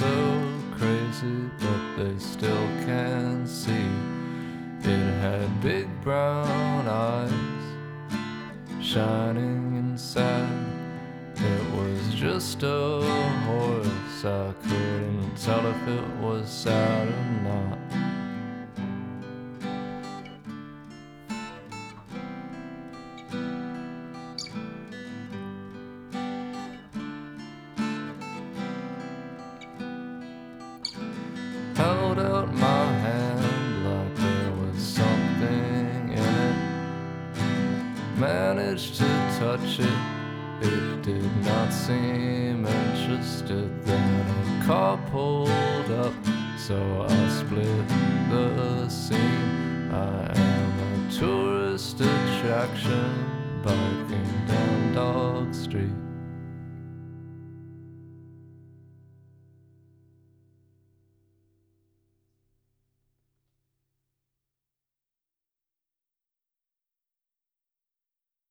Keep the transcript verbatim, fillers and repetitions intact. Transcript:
so crazy, but they still can see. It had big brown eyes shining inside. It was just a horse, I couldn't tell if it was sad or not. Held out my hand like there was something in it. Managed to touch it, it did not seem interested. Then a car pulled up, so I split the scene. I am a tourist attraction, biking down Dog Street.